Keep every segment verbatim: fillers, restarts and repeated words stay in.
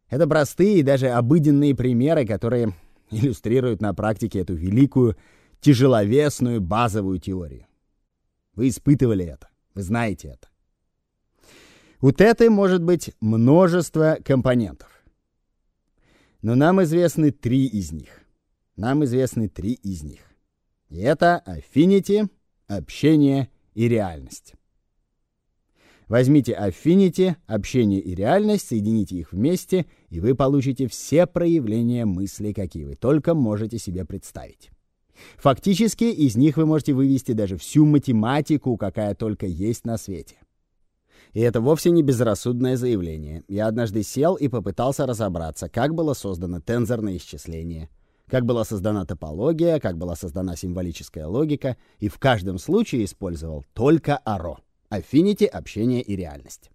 Это простые и даже обыденные примеры, которые иллюстрируют на практике эту великую, тяжеловесную базовую теорию. Вы испытывали это, вы знаете это. У теты может быть множество компонентов. Но нам известны три из них. Нам известны три из них. И это affinity, общение и реальность. Возьмите affinity, общение и реальность, соедините их вместе, и вы получите все проявления мысли, какие вы только можете себе представить. Фактически, из них вы можете вывести даже всю математику, какая только есть на свете. И это вовсе не безрассудное заявление. Я однажды сел и попытался разобраться, как было создано тензорное исчисление, как была создана топология, как была создана символическая логика, и в каждом случае использовал только аро. Affinity, общение и реальность.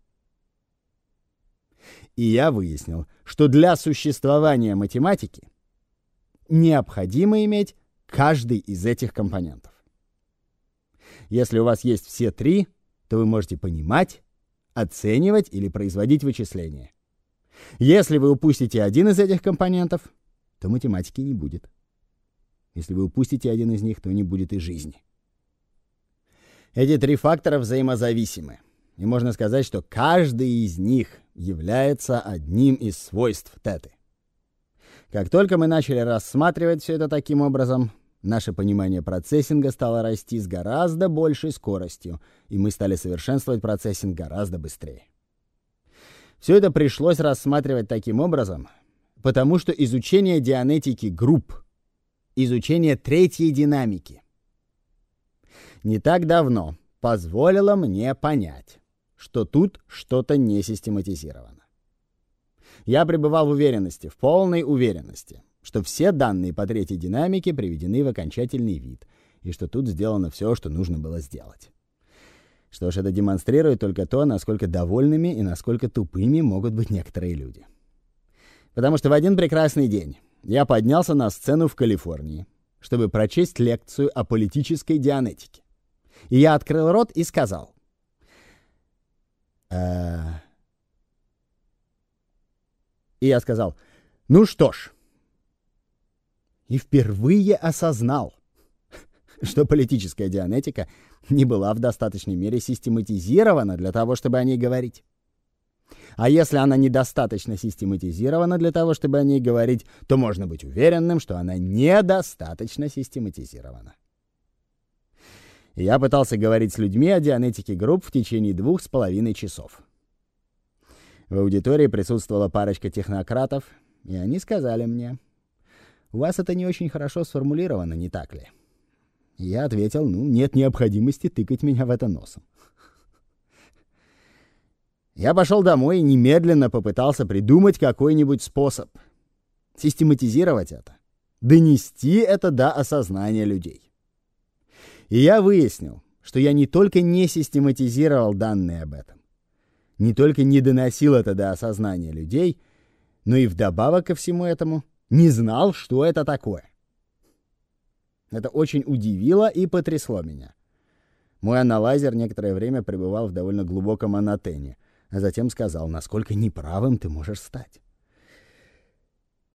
И я выяснил, что для существования математики необходимо иметь каждый из этих компонентов. Если у вас есть все три, то вы можете понимать, оценивать или производить вычисления. Если вы упустите один из этих компонентов, то математики не будет. Если вы упустите один из них, то не будет и жизни. Эти три фактора взаимозависимы, и можно сказать, что каждый из них является одним из свойств теты. Как только мы начали рассматривать все это таким образом, наше понимание процессинга стало расти с гораздо большей скоростью, и мы стали совершенствовать процессинг гораздо быстрее. Все это пришлось рассматривать таким образом, потому что изучение дианетики групп, изучение третьей динамики, не так давно позволило мне понять, что тут что-то не систематизировано. Я пребывал в уверенности, в полной уверенности, что все данные по третьей динамике приведены в окончательный вид, и что тут сделано все, что нужно было сделать. Что ж, это демонстрирует только то, насколько довольными и насколько тупыми могут быть некоторые люди. Потому что в один прекрасный день я поднялся на сцену в Калифорнии, чтобы прочесть лекцию о политической дианетике. И я открыл рот и сказал: э... И я сказал: ну что ж, и впервые осознал, что политическая дианетика не была в достаточной мере систематизирована для того, чтобы о ней говорить. А если она недостаточно систематизирована для того, чтобы о ней говорить, то можно быть уверенным, что она недостаточно систематизирована. И я пытался говорить с людьми о дианетике групп в течение двух с половиной часов. В аудитории присутствовала парочка технократов, и они сказали мне: у вас это не очень хорошо сформулировано, не так ли? И я ответил: ну, нет необходимости тыкать меня в это носом. Я пошел домой и немедленно попытался придумать какой-нибудь способ систематизировать это, донести это до осознания людей. И я выяснил, что я не только не систематизировал данные об этом, не только не доносил это до осознания людей, но и вдобавок ко всему этому не знал, что это такое. Это очень удивило и потрясло меня. Мой аналайзер некоторое время пребывал в довольно глубоком анатене, а затем сказал: насколько неправым ты можешь стать.